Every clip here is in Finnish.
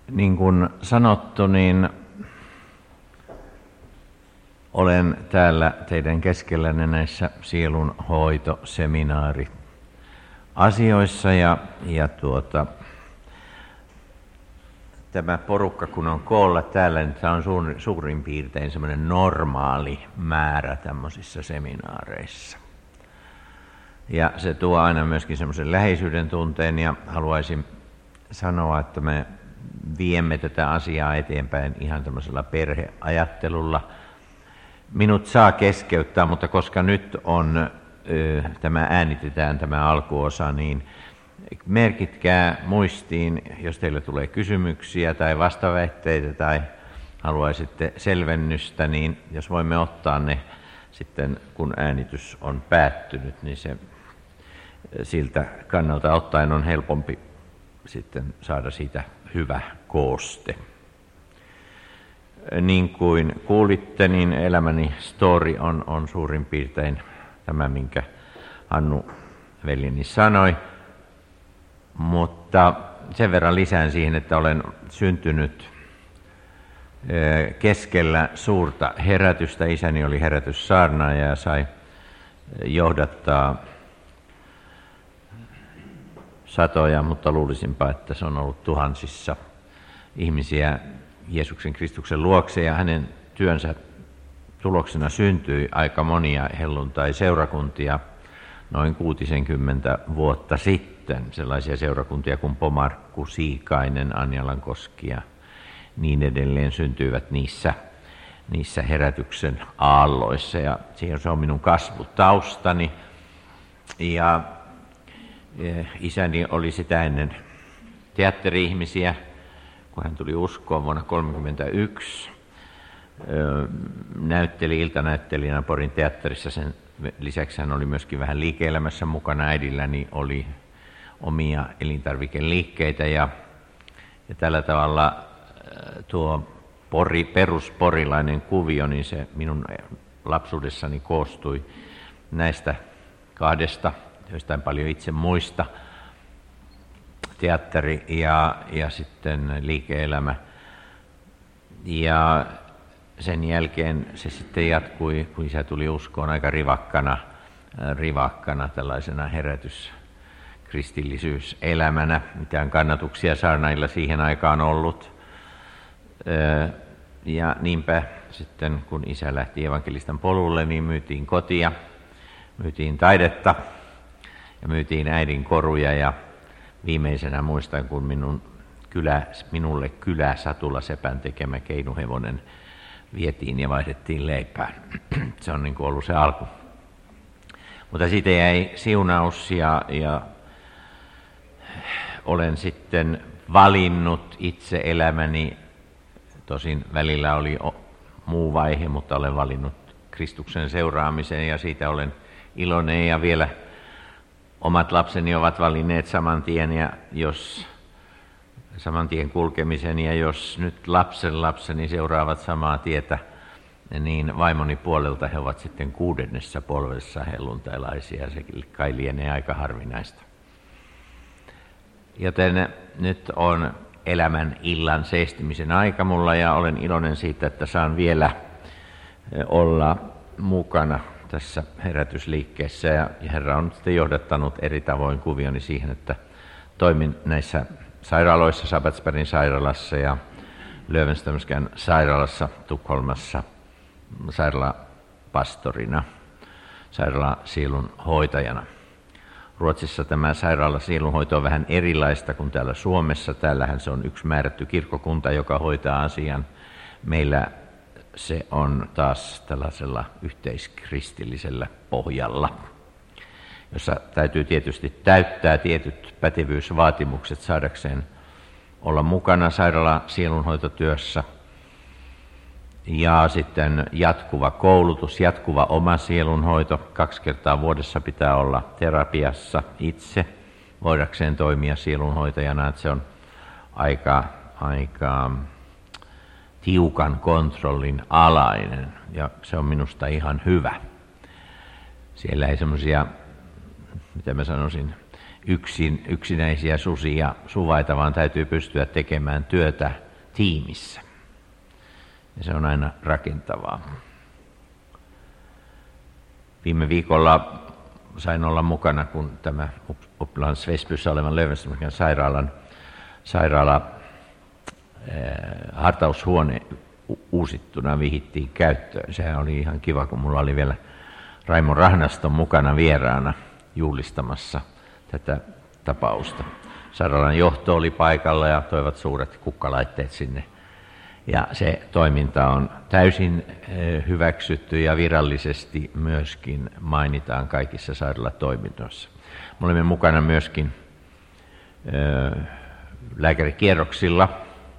Niin kuin sanottu, niin olen täällä teidän keskellänne näissä sielunhoitoseminaariasioissa ja tämä porukka kun on koolla täällä, niin tämä on suurin piirtein semmoinen normaali määrä tämmöisissä seminaareissa. Ja se tuo aina myöskin semmoisen läheisyyden tunteen ja haluaisin sanoa, että me viemme tätä asiaa eteenpäin ihan tämmöisellä perheajattelulla. Minut saa keskeyttää, mutta koska nyt on tämä äänitetään tämä alkuosa, niin merkitkää muistiin, jos teille tulee kysymyksiä tai vastaväitteitä tai haluaisitte selvennystä, niin jos voimme ottaa ne sitten, kun äänitys on päättynyt, niin se siltä kannalta ottaen on helpompi sitten saada siitä hyvä kooste. Niin kuin kuulitte, niin elämäni story on suurin piirtein tämä, minkä Hannu veljeni sanoi. Mutta sen verran lisään siihen, että olen syntynyt keskellä suurta herätystä. Isäni oli herätyssaarnaaja ja sai johdattaa satoja, mutta luulisinpa, että se on ollut tuhansissa ihmisiä Jeesuksen Kristuksen luokse, ja hänen työnsä tuloksena syntyi aika monia helluntai-seurakuntia noin 60 vuotta sitten. Sellaisia seurakuntia kuin Pomarkku, Siikainen, Anjalankoski ja niin edelleen syntyivät niissä herätyksen aalloissa. Ja se on minun kasvutaustani. Ja isäni oli sitä ennen teatteri-ihmisiä, kun hän tuli uskoon vuonna 1931. Näytteli iltanäyttelijänä Porin teatterissa. Sen lisäksi hän oli myöskin vähän liike-elämässä mukana. Äidilläni oli omia elintarvikeliikkeitä ja tällä tavalla tuo perusporilainen kuvio, niin se minun lapsuudessani koostui näistä kahdesta, joista en paljon itse muista, teatteri ja sitten liike-elämä. Ja sen jälkeen se sitten jatkui, kun isä tuli uskoon aika rivakkana tällaisena herätyskristillisyyselämänä. Mitään kannatuksia saarnailla siihen aikaan ollut. Ja niinpä sitten, kun isä lähti evankelistan polulle, niin myytiin kotia, myytiin taidetta ja myytiin äidin koruja. Ja viimeisenä muistan, kun minulle Satula Sepän tekemä keinuhevonen vietiin ja vaihdettiin leipään. Se on niin kuin ollut se alku. Mutta siitä jäi siunaus ja olen sitten valinnut itse elämäni. Tosin välillä oli muu vaihe, mutta olen valinnut Kristuksen seuraamisen ja siitä olen iloinen. Ja vielä omat lapseni ovat valinneet saman tien kulkemisen, ja jos nyt lapseni seuraavat samaa tietä, niin vaimoni puolelta he ovat sitten 6. polvessa helluntailaisia. Se kai lienee aika harvinaista. Joten nyt on elämän illan seestimisen aika mulla, ja olen iloinen siitä, että saan vielä olla mukana tässä herätysliikkeessä. Ja Herra on sitten johdattanut eri tavoin kuvioni siihen, että toimin näissä sairaaloissa, Sabbatsbergin sairaalassa ja Löwenströmskän sairaalassa Tukholmassa sairaalapastorina, sairaalasielun hoitajana. Ruotsissa tämä sairaalasielunhoito on vähän erilaista kuin täällä Suomessa. Täällähän se on yksi määrätty kirkkokunta, joka hoitaa asian. Meillä se on taas tällaisella yhteiskristillisellä pohjalla, jossa täytyy tietysti täyttää tietyt pätevyysvaatimukset saadakseen olla mukana sairaalasielunhoitotyössä. Ja sitten jatkuva koulutus, jatkuva oma sielunhoito. 2 kertaa vuodessa pitää olla terapiassa itse voidakseen toimia sielunhoitajana. Että se on aika tiukan kontrollin alainen ja se on minusta ihan hyvä. Siellä ei semmoisia, mitä mä sanoisin, yksinäisiä susia suvaita, vaan täytyy pystyä tekemään työtä tiimissä. Ja se on aina rakentavaa. Viime viikolla sain olla mukana, kun tämä Upplands Väsbyssä olevan Löwenströmin sairaala hartaushuone uusittuna vihittiin käyttöön. Sehän oli ihan kiva, kun mulla oli vielä Raimo Rahnaston mukana vieraana juhlistamassa tätä tapausta. Sairaalan johto oli paikalla ja toivat suuret kukkalaitteet sinne. Ja se toiminta on täysin hyväksytty ja virallisesti myöskin mainitaan kaikissa sairaalatoiminnoissa. Me olemme mukana myöskin lääkärikierroksilla,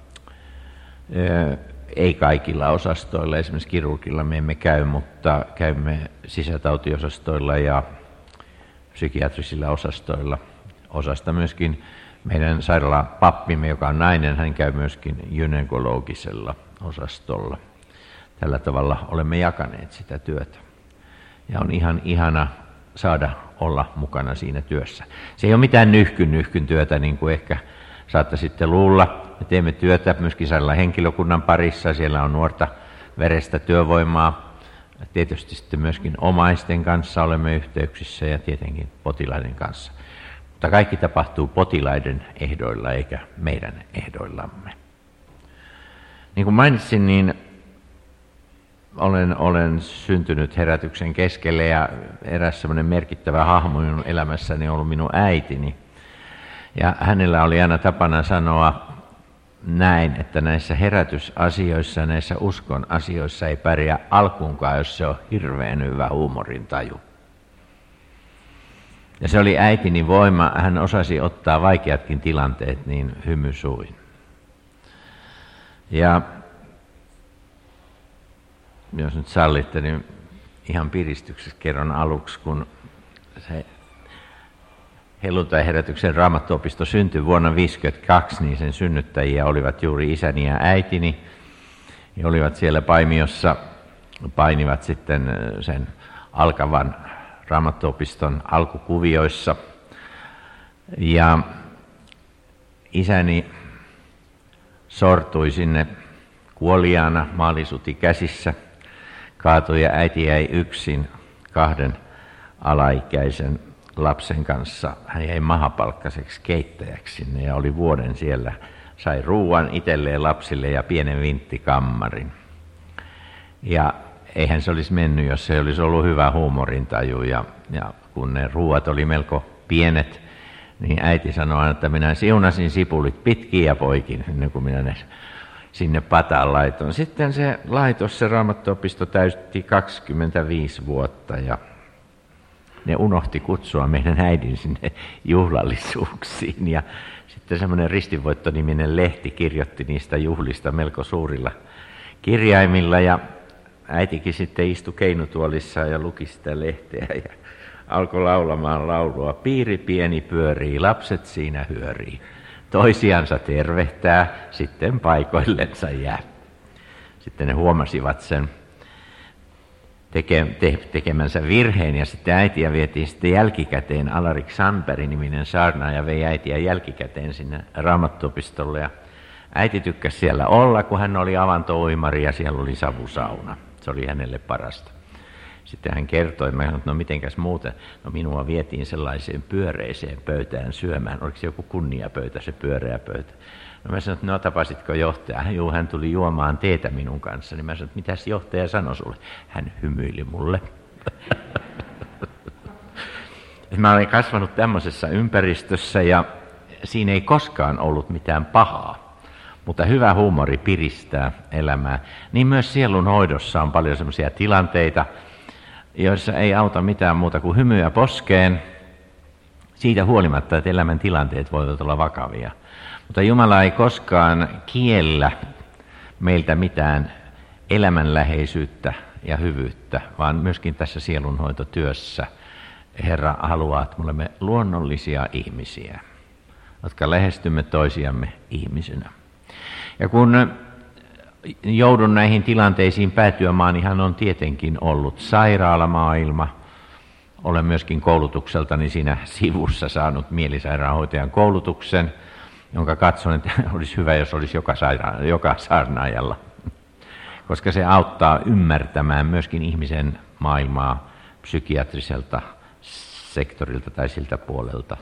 ei kaikilla osastoilla, esimerkiksi kirurgilla me emme käy, mutta käymme sisätautiosastoilla ja psykiatrisilla osastoilla. Osasta myöskin meidän sairaalapappimme, joka on nainen, hän käy myöskin gynekologisella osastolla. Tällä tavalla olemme jakaneet sitä työtä. Ja on ihan ihana saada olla mukana siinä työssä. Se ei ole mitään nyhkyn työtä, niin kuin ehkä saattaisitte luulla. Me teemme työtä myöskin sairaalan henkilökunnan parissa. Siellä on nuorta verestä työvoimaa. Tietysti sitten myöskin omaisten kanssa olemme yhteyksissä ja tietenkin potilaiden kanssa. Mutta kaikki tapahtuu potilaiden ehdoilla eikä meidän ehdoillamme. Niin kuin mainitsin, niin olen syntynyt herätyksen keskelle ja eräs semmoinen merkittävä hahmo minun elämässäni on ollut minun äitini. Ja hänellä oli aina tapana sanoa näin, että näissä herätysasioissa, näissä uskon asioissa ei pärjää alkuunkaan, jos se on hirveän hyvä huumorintaju. Ja se oli äitini voima, hän osasi ottaa vaikeatkin tilanteet niin hymysuin. Ja jos nyt sallitte, niin ihan piristyksessä kerron aluksi, kun se Helluntai-herätyksen Raamattuopisto syntyi vuonna 1952, niin sen synnyttäjiä olivat juuri isäni ja äitini. He olivat siellä Paimiossa, painivat sitten sen alkavan Raamattuopiston alkukuvioissa. Ja isäni sortui sinne kuoliaana, maalisuti käsissä, kaatui ja äiti jäi yksin 2 alaikäisen lapsen kanssa. Hän jäi mahapalkkaiseksi keittäjäksi sinne ja oli vuoden siellä. Sai ruuan itselleen lapsille ja pienen vinttikammarin. Ja eihän se olisi mennyt, jos se olisi ollut hyvä huumorintaju. Ja kun ne ruuat oli melko pienet, niin äiti sanoi aina, että minä siunasin sipulit pitkin ja poikin, ennen kuin minä ne sinne pataan laitoin. Sitten se laitos, se Raamattuopisto täytti 25 vuotta ja ne unohti kutsua meidän äidin sinne juhlallisuuksiin. Ja sitten semmoinen Ristinvoitto-niminen lehti kirjoitti niistä juhlista melko suurilla kirjaimilla. Ja äitikin sitten istui keinutuolissa ja luki sitä lehteä ja alkoi laulamaan laulua. Piiri pieni pyörii, lapset siinä hyörii. Toisiansa tervehtää, sitten paikoillensa jää. Sitten ne huomasivat sen tekemänsä virheen ja sitten äitiä vietiin sitten jälkikäteen, Alarik Sandberg-niminen saarnaaja vei äitiä jälkikäteen sinne Raamattuopistolle ja äiti tykkäsi siellä olla, kun hän oli avantouimari ja siellä oli savusauna. Se oli hänelle parasta. Sitten hän kertoi, mä sanoin, no mitenkäs muuten, no minua vietiin sellaiseen pyöreiseen pöytään syömään, oliko se joku kunniapöytä, se pyöreä pöytä. No mä sanoin, että no tapasitko johtaja? Juu, hän tuli juomaan teetä minun kanssa. Niin mä sanoin, että mitäs johtaja sanoi sulle? Hän hymyili mulle. Mä olen kasvanut tämmöisessä ympäristössä ja siinä ei koskaan ollut mitään pahaa. Mutta hyvä huumori piristää elämää. Niin myös sielun hoidossa on paljon semmoisia tilanteita, joissa ei auta mitään muuta kuin hymyä poskeen. Siitä huolimatta, että elämän tilanteet voivat olla vakavia. Mutta Jumala ei koskaan kiellä meiltä mitään elämänläheisyyttä ja hyvyyttä, vaan myöskin tässä sielunhoitotyössä Herra haluaa, että me olemme luonnollisia ihmisiä, jotka lähestymme toisiamme ihmisinä. Ja kun joudun näihin tilanteisiin päätyömaanihan on tietenkin ollut sairaalamaailma, olen myöskin koulutukseltani siinä sivussa saanut mielisairaanhoitajan koulutuksen, jonka katson, että olisi hyvä, jos olisi joka saarnaajalla, koska se auttaa ymmärtämään myöskin ihmisen maailmaa psykiatriselta sektorilta tai siltä puolelta.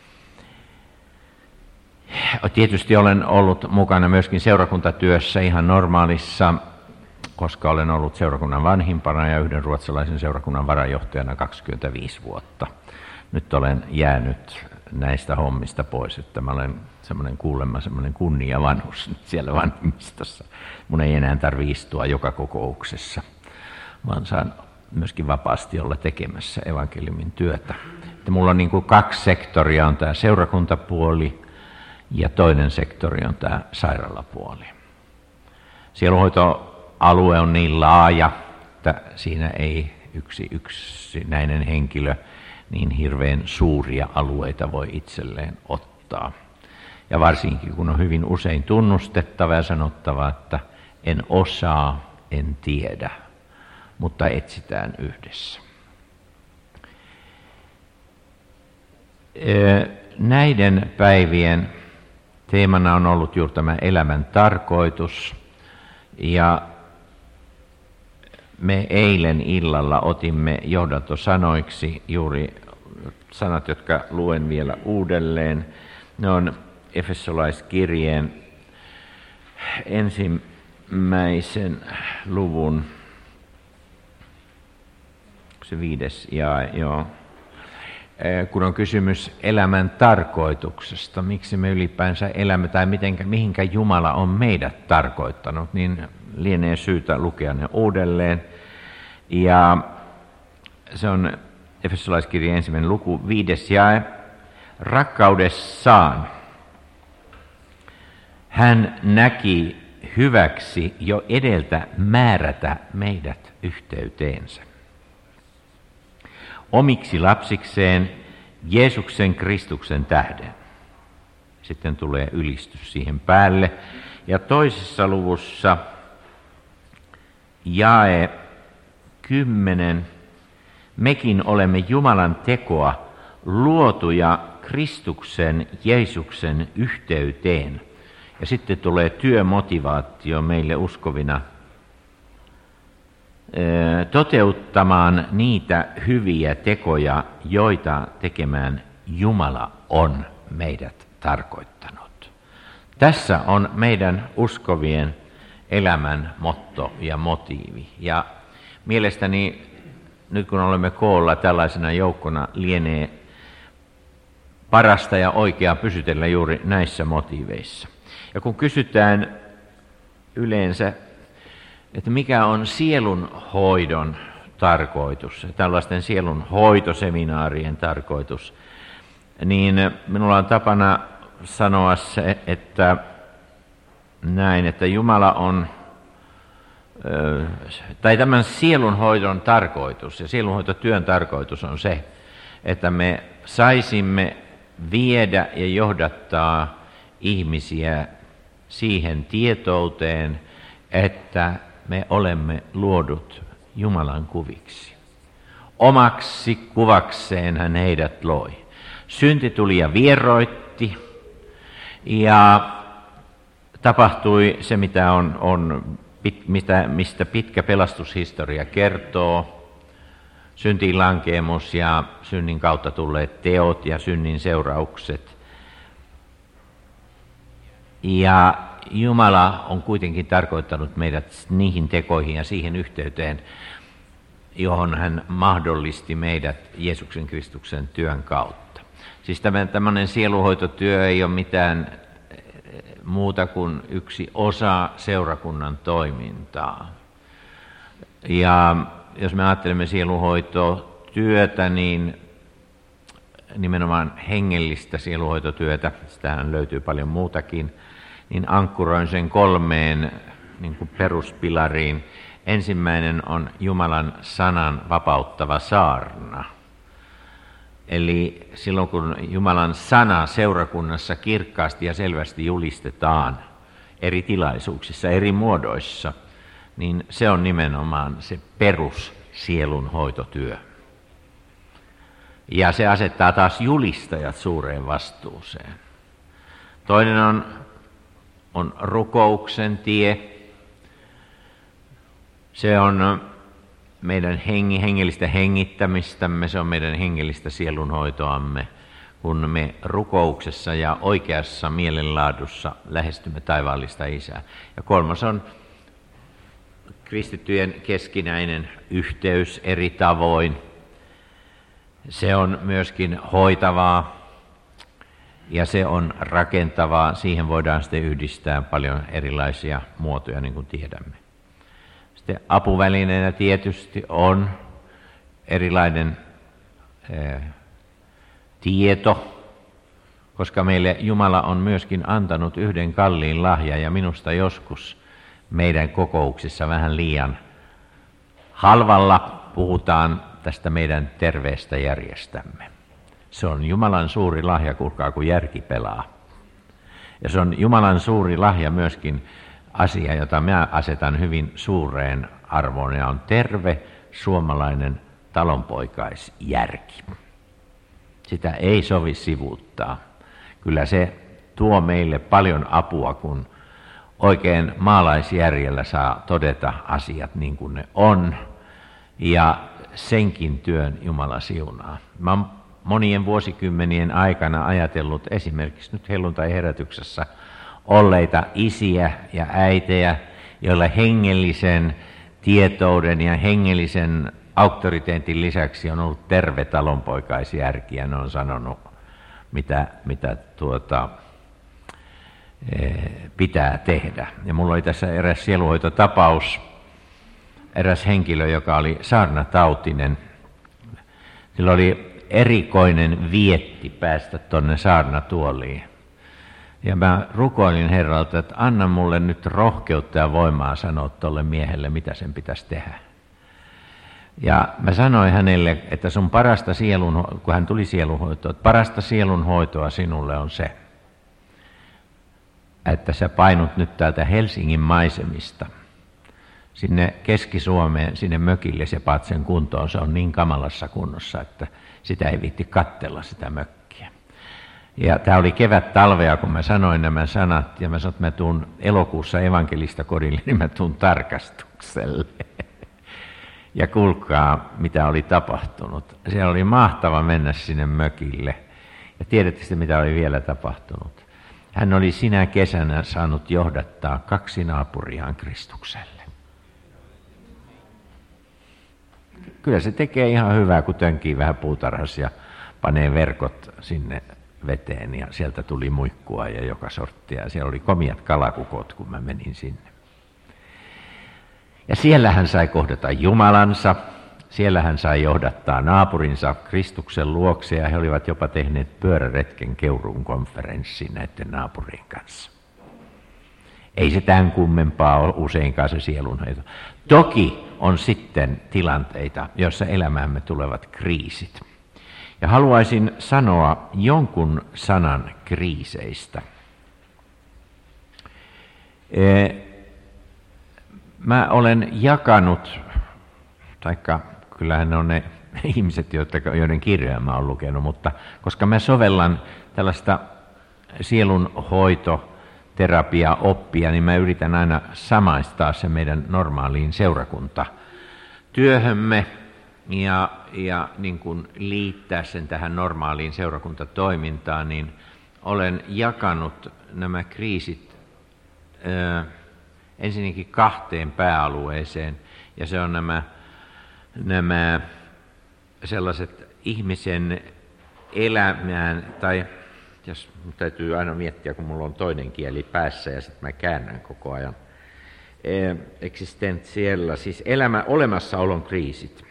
Tietysti olen ollut mukana myöskin seurakuntatyössä ihan normaalissa, koska olen ollut seurakunnan vanhimpana ja yhden ruotsalaisen seurakunnan varajohtajana 25 vuotta. Nyt olen jäänyt näistä hommista pois, että mä olen semmoinen kunniavanhus siellä vanhimmistossa. Mun ei enää tarvitse istua joka kokouksessa, vaan saan myöskin vapaasti olla tekemässä evankeliumin työtä. Että mulla on niin kuin 2 sektoria, on tämä seurakuntapuoli ja toinen sektori on tämä sairaalapuoli. Sielunhoitoalue on niin laaja, että siinä ei yksinäinen henkilö niin hirveän suuria alueita voi itselleen ottaa. Ja varsinkin kun on hyvin usein tunnustettava ja sanottava, että en osaa, en tiedä, mutta etsitään yhdessä. Näiden päivien teemana on ollut juuri tämä elämän tarkoitus, ja me eilen illalla otimme johdantosanoiksi juuri sanat, jotka luen vielä uudelleen. Ne on Efesolaiskirjeen 1. luvun, se 5. jae, kun on kysymys elämän tarkoituksesta, miksi me ylipäänsä elämme tai mihinkä Jumala on meidät tarkoittanut, niin lienee syytä lukea ne uudelleen. Ja se on Efesolaiskirjeen 1. luku 5. jae. Rakkaudessaan hän näki hyväksi jo edeltä määrätä meidät yhteyteensä omiksi lapsikseen Jeesuksen Kristuksen tähden. Sitten tulee ylistys siihen päälle. Ja toisessa luvussa jae 10. Mekin olemme Jumalan tekoa luotuja Kristuksen Jeesuksen yhteyteen. Ja sitten tulee työmotivaatio meille uskovina toteuttamaan niitä hyviä tekoja, joita tekemään Jumala on meidät tarkoittanut. Tässä on meidän uskovien elämän motto ja motiivi. Ja mielestäni nyt kun olemme koolla tällaisena joukkona, lienee parasta ja oikeaa pysytellä juuri näissä motiiveissa. Ja kun kysytään yleensä, että mikä on sielunhoidon tarkoitus, tällaisten sielunhoitoseminaarien tarkoitus, niin minulla on tapana sanoa se, että näin, että Jumala on, tai tämän sielunhoidon tarkoitus ja sielunhoitotyön tarkoitus on se, että me saisimme viedä ja johdattaa ihmisiä siihen tietouteen, että me olemme luodut Jumalan kuviksi. Omaksi kuvakseen hän heidät loi. Synti tuli ja vieroitti, ja tapahtui se, mistä pitkä pelastushistoria kertoo. Syntiin lankeemus ja synnin kautta tulleet teot ja synnin seuraukset. Ja Jumala on kuitenkin tarkoittanut meidät niihin tekoihin ja siihen yhteyteen, johon hän mahdollisti meidät Jeesuksen Kristuksen työn kautta. Siis tämmöinen sielunhoitotyö ei ole mitään muuta kuin yksi osa seurakunnan toimintaa. Ja jos me ajattelemme sielunhoitotyötä, niin nimenomaan hengellistä sielunhoitotyötä, sitähän löytyy paljon muutakin, niin ankkuroin sen 3 niin kuin peruspilariin. Ensimmäinen on Jumalan sanan vapauttava saarna. Eli silloin kun Jumalan sana seurakunnassa kirkkaasti ja selvästi julistetaan eri tilaisuuksissa, eri muodoissa, niin se on nimenomaan se perussielunhoitotyö. Ja se asettaa taas julistajat suureen vastuuseen. Toinen on rukouksen tie. Se on meidän hengellistä hengittämistämme, se on meidän hengellistä sielunhoitoamme, kun me rukouksessa ja oikeassa mielenlaadussa lähestymme taivaallista Isää. Ja kolmas on kristittyjen keskinäinen yhteys eri tavoin. Se on myöskin hoitavaa ja se on rakentavaa. Siihen voidaan sitten yhdistää paljon erilaisia muotoja, niin kuin tiedämme. Sitten apuvälineenä tietysti on erilainen tieto, koska meille Jumala on myöskin antanut yhden kalliin lahjan, ja minusta joskus meidän kokouksissa vähän liian halvalla puhutaan tästä meidän terveestä järjestämme. Se on Jumalan suuri lahja, kuulkaa, kun järki pelaa. Ja se on Jumalan suuri lahja myöskin asia, jota minä asetan hyvin suureen arvoon, ja on terve suomalainen talonpoikaisjärki. Sitä ei sovi sivuuttaa. Kyllä se tuo meille paljon apua, kun oikein maalaisjärjellä saa todeta asiat niin kuin ne on, ja senkin työn Jumala siunaa. Mä olen monien vuosikymmenien aikana ajatellut esimerkiksi nyt helluntai-herätyksessä olleita isiä ja äitejä, joilla hengellisen tietouden ja hengellisen auktoriteetin lisäksi on ollut terve talonpoikaisjärki, ja ne on sanonut, mitä pitää tehdä. Ja mulla oli tässä eräs sielunhoitotapaus, eräs henkilö, joka oli saarnatautinen. Sillä oli erikoinen vietti päästä tuonne saarnatuoliin. Ja mä rukoilin Herralta, että anna mulle nyt rohkeutta ja voimaa sanoa tuolle miehelle, mitä sen pitäisi tehdä. Ja mä sanoin hänelle, että sun parasta kun hän tuli sielunhoitoon, että parasta sielunhoitoa sinulle on se, että sä painut nyt täältä Helsingin maisemista sinne Keski-Suomeen, sinne mökille, ja paat sen kuntoon. Se on niin kamalassa kunnossa, että sitä ei viitti katsella, sitä mökkiä. Ja tämä oli kevät-talvea, kun mä sanoin nämä sanat, ja mä sanoin, että mä tuun elokuussa evankelista kodille, niin mä tuun tarkastukselle. Ja kuulkaa, mitä oli tapahtunut. Siellä oli mahtava mennä sinne mökille. Ja tiedätte sitten, mitä oli vielä tapahtunut. Hän oli sinä kesänä saanut johdattaa 2 naapuriaan Kristukselle. Kyllä se tekee ihan hyvää, kun tönkii vähän puutarhassa ja panee verkot sinne veteen, ja sieltä tuli muikkua ja joka sorttia. Siellä oli komiat kalakukot, kun mä menin sinne. Ja siellä hän sai kohdata Jumalansa, siellä hän sai johdattaa naapurinsa Kristuksen luokse, ja he olivat jopa tehneet pyöräretken Keuruun konferenssiin näiden naapurien kanssa. Ei se tämän kummempaa ole useinkaan se sielunhoito. Toki on sitten tilanteita, joissa elämäämme tulevat kriisit. Ja haluaisin sanoa jonkun sanan kriiseistä. Mä olen jakanut, taikka kyllähän ne on ne ihmiset, joiden kirjoja mä olen lukenut, mutta koska mä sovellan tällaista sielunhoitoterapiaoppia, niin mä yritän aina samaistaa se meidän normaaliin seurakuntatyöhömme ja niin kuin liittää sen tähän normaaliin seurakuntatoimintaan, niin olen jakanut nämä kriisit ensinnäkin 2 pääalueeseen, ja se on nämä sellaiset ihmisen elämään, tai jos täytyy aina miettiä, kun mulla on toinen kieli päässä ja sitten mä käännän koko ajan, existentiella, siis olemassaolon kriisit.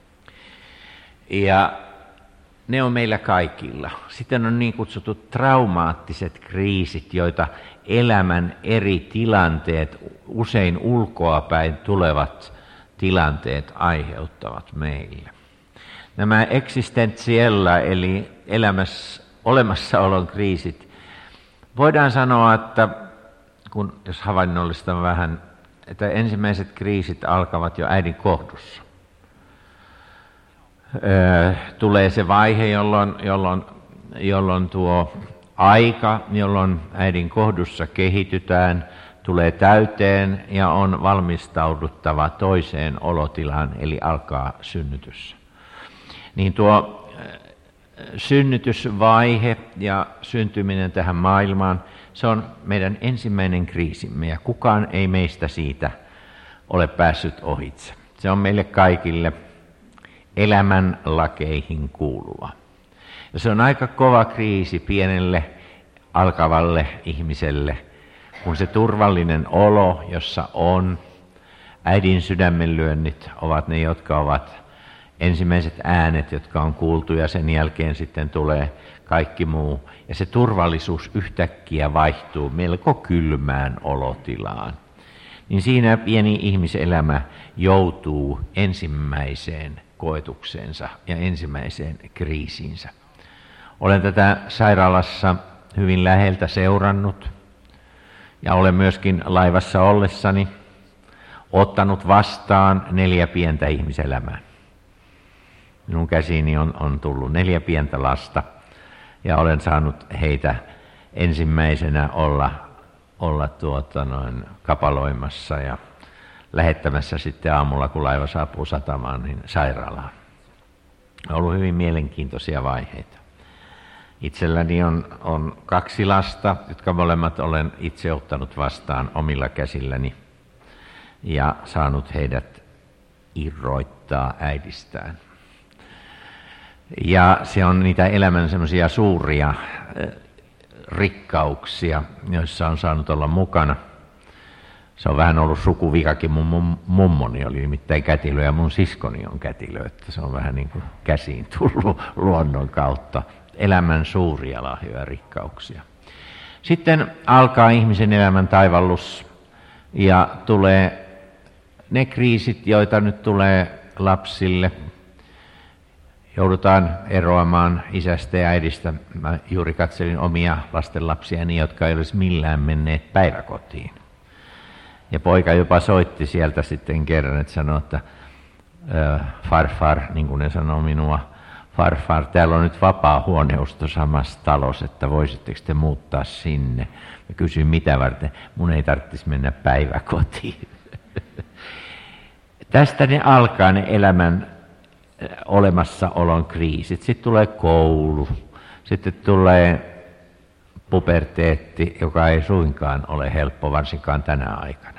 Ja ne on meillä kaikilla. Sitten on niin kutsutut traumaattiset kriisit, joita elämän eri tilanteet, usein ulkoapäin tulevat tilanteet aiheuttavat meille. Nämä existentiella, eli olemassaolon kriisit, voidaan sanoa, että jos havainnollistan vähän, että ensimmäiset kriisit alkavat jo äidin kohdussa. tulee se vaihe, jolloin tuo aika, jolloin äidin kohdussa kehitytään, tulee täyteen ja on valmistauduttava toiseen olotilaan, eli alkaa synnytys. Niin tuo synnytysvaihe ja syntyminen tähän maailmaan, se on meidän ensimmäinen kriisimme ja kukaan ei meistä siitä ole päässyt ohitse. Se on meille kaikille elämän lakeihin kuuluva. Ja se on aika kova kriisi pienelle alkavalle ihmiselle, kun se turvallinen olo, jossa on äidin sydämenlyönnit, ovat ne, jotka ovat ensimmäiset äänet, jotka on kuultu, ja sen jälkeen sitten tulee kaikki muu. Ja se turvallisuus yhtäkkiä vaihtuu melko kylmään olotilaan. Niin siinä pieni ihmiselämä joutuu ensimmäiseen koetukseensa ja ensimmäiseen kriisiinsä. Olen tätä sairaalassa hyvin läheltä seurannut ja olen myöskin laivassa ollessani ottanut vastaan 4 pientä ihmiselämää. Minun käsiini on tullut 4 pientä lasta ja olen saanut heitä ensimmäisenä olla kapaloimassa ja lähettämässä sitten aamulla, kun laiva saapuu satamaan, niin sairaalaan. On ollut hyvin mielenkiintoisia vaiheita. Itselläni on 2 lasta, jotka molemmat olen itse ottanut vastaan omilla käsilläni ja saanut heidät irroittaa äidistään. Ja se on niitä elämän semmoisia suuria rikkauksia, joissa on saanut olla mukana. Se on vähän ollut sukuvikakin, mun mummoni oli nimittäin kätilö ja mun siskoni on kätilö, että se on vähän niin kuin käsiin tullut luonnon kautta. Elämän suuria lahjoja rikkauksia. Sitten alkaa ihmisen elämän taivallus ja tulee ne kriisit, joita nyt tulee lapsille. Joudutaan eroamaan isästä ja äidistä. Mä juuri katselin omia lastenlapsiani, jotka ei olisi millään menneet päiväkotiin. Ja poika jopa soitti sieltä sitten kerran, että sanoi, että farfar, niin kuin ne sanoo minua, farfar, täällä on nyt vapaa huoneusto samassa talossa, että voisitteko te muuttaa sinne. Mä kysyin, mitä varten. Mun ei tarvitsisi mennä päiväkotiin. Tästä ne alkaa ne elämän olemassaolon kriisit. Sitten tulee koulu, sitten tulee puberteetti, joka ei suinkaan ole helppo, varsinkaan tänä aikana.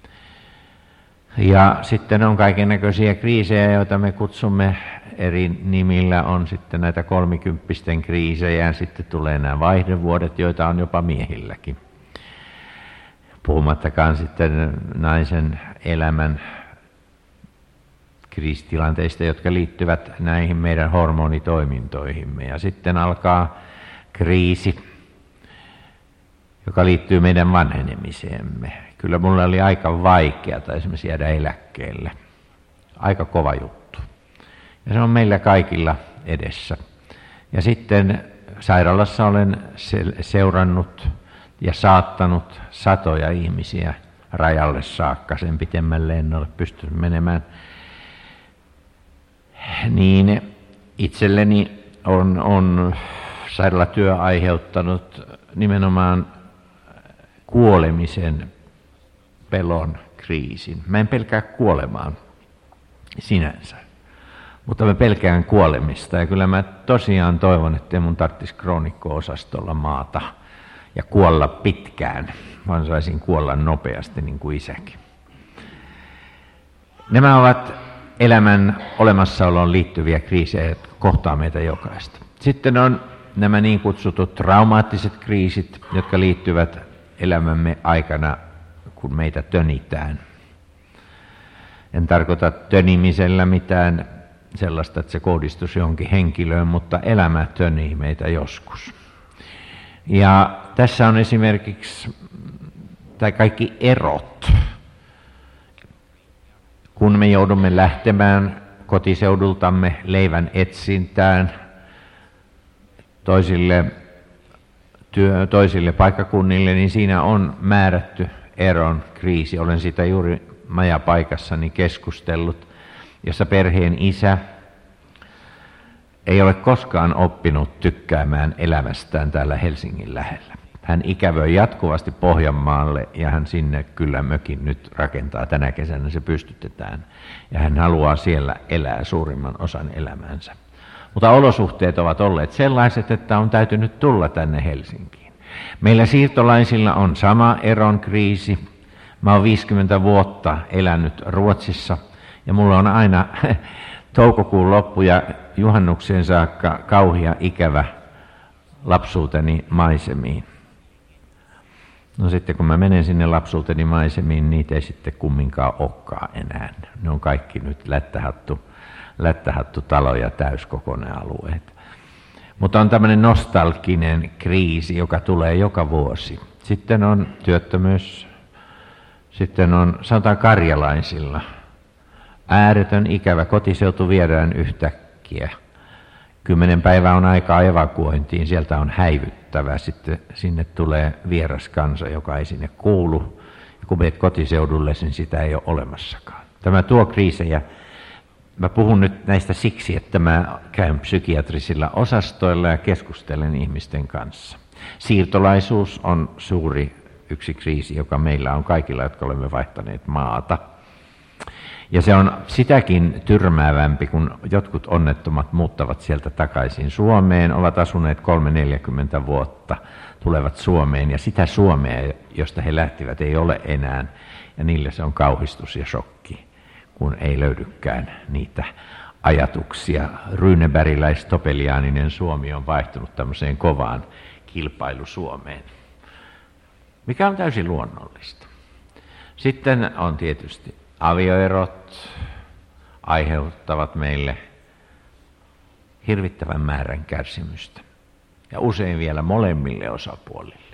Ja sitten on kaikennäköisiä kriisejä, joita me kutsumme eri nimillä. On sitten näitä 30-vuotiaiden kriisejä ja sitten tulee nämä vaihdevuodet, joita on jopa miehilläkin. Puhumattakaan sitten naisen elämän kriisitilanteista, jotka liittyvät näihin meidän hormonitoimintoihimme. Ja sitten alkaa kriisi, joka liittyy meidän vanhenemiseemme. Kyllä mulla oli aika vaikeaa esimerkiksi jäädä eläkkeelle. Aika kova juttu. Ja se on meillä kaikilla edessä. Ja sitten sairaalassa olen seurannut ja saattanut satoja ihmisiä rajalle saakka. Sen pitemmälle en ole pystynyt menemään. Niin itselleni on sairaalatyö aiheuttanut nimenomaan kuolemisen pelon kriisin. Mä en pelkää kuolemaa sinänsä, mutta mä pelkään kuolemista. Ja kyllä mä tosiaan toivon, että mun tarvitsisi kroonikko-osastolla maata ja kuolla pitkään, vaan saisin kuolla nopeasti niin kuin isäkin. Nämä ovat elämän olemassaoloon liittyviä kriisejä, jotka kohtaa meitä jokaista. Sitten on nämä niin kutsutut traumaattiset kriisit, jotka liittyvät elämämme aikana, kun meitä tönitään. En tarkoita tönimisellä mitään sellaista, että se kohdistuisi johonkin henkilöön, mutta elämä tönii meitä joskus. Ja tässä on esimerkiksi kaikki erot. Kun me joudumme lähtemään kotiseudultamme leivän etsintään toisille paikkakunnille, niin siinä on määrätty eron kriisi. Olen sitä juuri majapaikassani keskustellut, jossa perheen isä ei ole koskaan oppinut tykkäämään elämästään täällä Helsingin lähellä. Hän ikävöi jatkuvasti Pohjanmaalle ja hän sinne kyllä mökin nyt rakentaa. Tänä kesänä se pystytetään ja hän haluaa siellä elää suurimman osan elämänsä. Mutta olosuhteet ovat olleet sellaiset, että on täytynyt tulla tänne Helsinkiin. Meillä siirtolaisilla on sama eron kriisi. Mä oon 50 vuotta elänyt Ruotsissa ja mulla on aina toukokuun loppu ja juhannukseen saakka kauhea ikävä lapsuuteni maisemiin. No sitten kun mä menen sinne lapsuuteni maisemiin, niitä ei sitten kumminkaan olekaan enää. Ne on kaikki nyt lättähattu taloja täyskokonealueet. Mutta on tämmöinen nostalginen kriisi, joka tulee joka vuosi. Sitten on työttömyys, sitten on sanotaan karjalaisilla. Ääretön ikävä kotiseutu viedään yhtäkkiä. 10 päivää on aikaa evakuointiin, sieltä on häivyttävä. Sitten sinne tulee vieras kansa, joka ei sinne kuulu. Ja kun menet kotiseudulle, niin sitä ei ole olemassakaan. Tämä tuo kriisejä. Mä puhun nyt näistä siksi, että mä käyn psykiatrisilla osastoilla ja keskustelen ihmisten kanssa. Siirtolaisuus on yksi kriisi, joka meillä on kaikilla, jotka olemme vaihtaneet maata. Ja se on sitäkin tyrmäävämpi, kun jotkut onnettomat muuttavat sieltä takaisin Suomeen, ovat asuneet 30-40 vuotta, tulevat Suomeen ja sitä Suomea, josta he lähtivät, ei ole enää. Ja niille se on kauhistus ja shokki, kun ei löydykään niitä ajatuksia. Runebergiläis-topeliaaninen Suomi on vaihtunut tämmöiseen kovaan kilpailu-Suomeen, mikä on täysin luonnollista. Sitten on tietysti avioerot aiheuttavat meille hirvittävän määrän kärsimystä ja usein vielä molemmille osapuolille.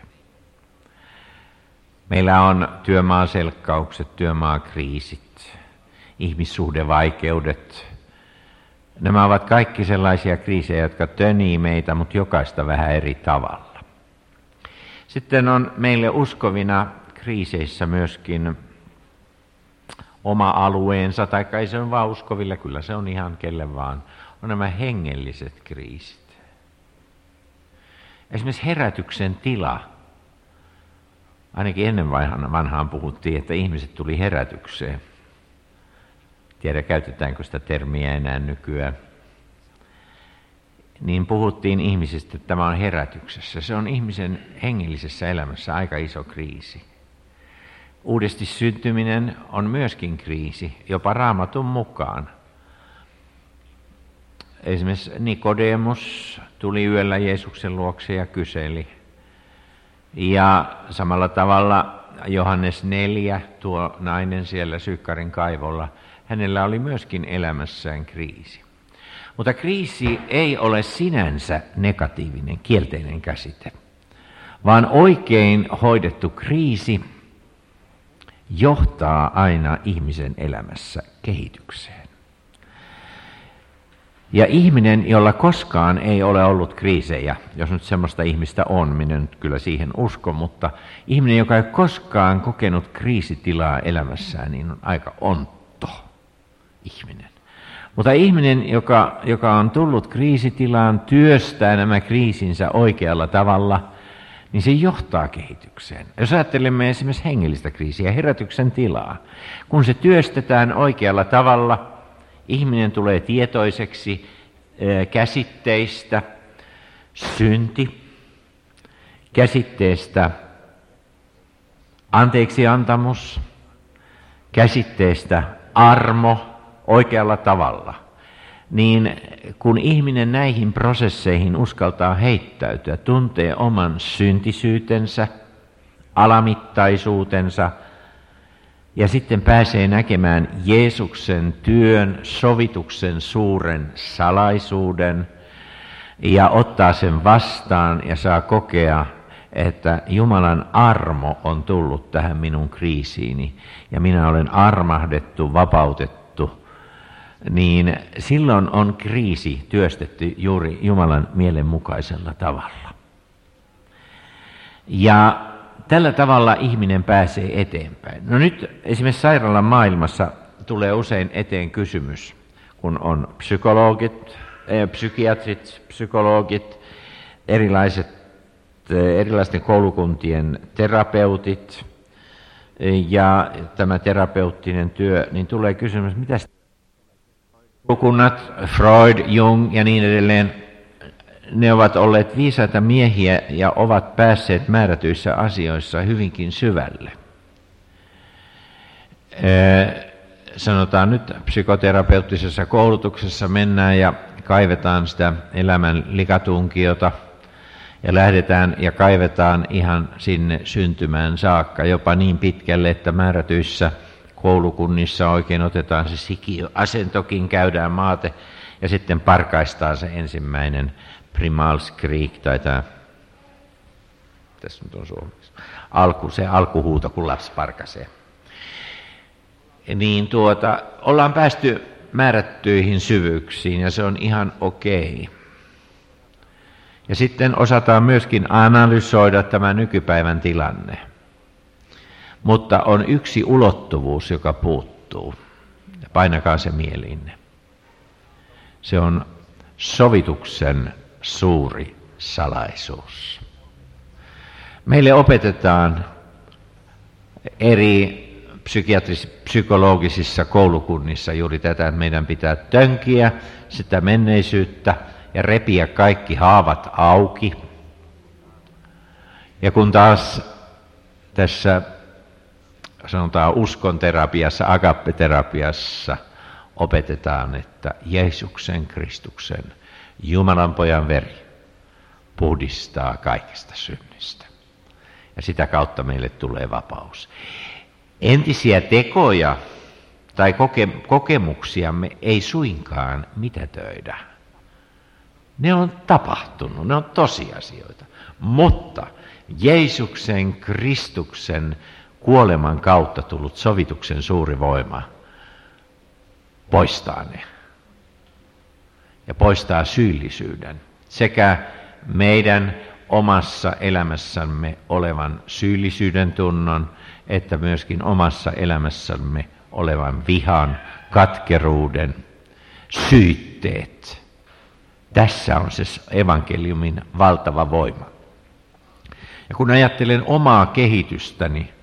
Meillä on työmaaselkkaukset, työmaakriisit, ihmissuhdevaikeudet. Nämä ovat kaikki sellaisia kriisejä, jotka tönii meitä, mutta jokaista vähän eri tavalla. Sitten on meille uskovina kriiseissä myöskin oma alueensa, tai ei se on vaan uskovilla, kyllä se on ihan kelle vaan, on nämä hengelliset kriisit. Esimerkiksi herätyksen tila. Ainakin ennen vanhaan puhuttiin, että ihmiset tuli herätykseen. Tiedä, käytetäänkö sitä termiä enää nykyään. Niin puhuttiin ihmisistä, että tämä on herätyksessä. Se on ihmisen hengellisessä elämässä aika iso kriisi. Uudesti syntyminen on myöskin kriisi, jopa Raamatun mukaan. Esimerkiksi Nikodemus tuli yöllä Jeesuksen luokse ja kyseli. Ja samalla tavalla Johannes 4, tuo nainen siellä Syykkarin kaivolla, hänellä oli myöskin elämässään kriisi. Mutta kriisi ei ole sinänsä negatiivinen, kielteinen käsite, vaan oikein hoidettu kriisi johtaa aina ihmisen elämässä kehitykseen. Ja ihminen, jolla koskaan ei ole ollut kriisejä, jos nyt semmoista ihmistä on, minä nyt kyllä siihen uskon, mutta ihminen, joka ei koskaan kokenut kriisitilaa elämässään, niin on aika ontto ihminen. Mutta ihminen, joka on tullut kriisitilaan, työstää nämä kriisinsä oikealla tavalla, niin se johtaa kehitykseen. Jos ajattelemme esimerkiksi hengellistä kriisiä, herätyksen tilaa, kun se työstetään oikealla tavalla, ihminen tulee tietoiseksi käsitteistä synti, käsitteestä anteeksiantamus, käsitteestä armo oikealla tavalla. Niin kun ihminen näihin prosesseihin uskaltaa heittäytyä, tuntee oman syntisyytensä, alamittaisuutensa ja sitten pääsee näkemään Jeesuksen työn, sovituksen suuren salaisuuden ja ottaa sen vastaan ja saa kokea, että Jumalan armo on tullut tähän minun kriisiini ja minä olen armahdettu, vapautettu, niin silloin on kriisi työstetty juuri Jumalan mielenmukaisella tavalla. Ja tällä tavalla ihminen pääsee eteenpäin. No nyt esimerkiksi sairaalan maailmassa tulee usein eteen kysymys, kun on psykologit, psykiatrit, psykologit, erilaisten koulukuntien terapeutit ja tämä terapeuttinen työ, niin tulee kysymys, mitä koulukunnat, Freud, Jung ja niin edelleen, ne ovat olleet viisaita miehiä ja ovat päässeet määrätyissä asioissa hyvinkin syvälle. Sanotaan nyt psykoterapeuttisessa koulutuksessa mennään ja kaivetaan sitä elämän likatunkiota ja lähdetään ja kaivetaan ihan sinne syntymään saakka, jopa niin pitkälle, että määrätyissä koulukunnissa oikein otetaan se sikiöasentokin, käydään maate ja sitten parkaistaan se ensimmäinen primalskriik tai tämä, tässä nyt on suomeksi, se alkuhuuto, kun lapsi parkaisee. Niin ollaan päästy määrättyihin syvyyksiin ja se on ihan okei. Ja sitten osataan myöskin analysoida tämä nykypäivän tilanne. Mutta on yksi ulottuvuus, joka puuttuu. Painakaa se mieliinne. Se on sovituksen suuri salaisuus. Meille opetetaan eri psykologisissa koulukunnissa juuri tätä, että meidän pitää tönkiä sitä menneisyyttä ja repiä kaikki haavat auki. Ja kun taas tässä sanotaan uskonterapiassa, agape-terapiassa opetetaan, että Jeesuksen Kristuksen Jumalan pojan veri puhdistaa kaikesta synnistä. Ja sitä kautta meille tulee vapaus. Entisiä tekoja tai kokemuksiamme ei suinkaan mitätöidä. Ne on tapahtunut, ne on tosiasioita. Mutta Jeesuksen Kristuksen kuoleman kautta tullut sovituksen suuri voima poistaa ne. Ja poistaa syyllisyyden sekä meidän omassa elämässämme olevan syyllisyyden tunnon, että myöskin omassa elämässämme olevan vihan, katkeruuden, syytteet. Tässä on se evankeliumin valtava voima. Ja kun ajattelen omaa kehitystäni,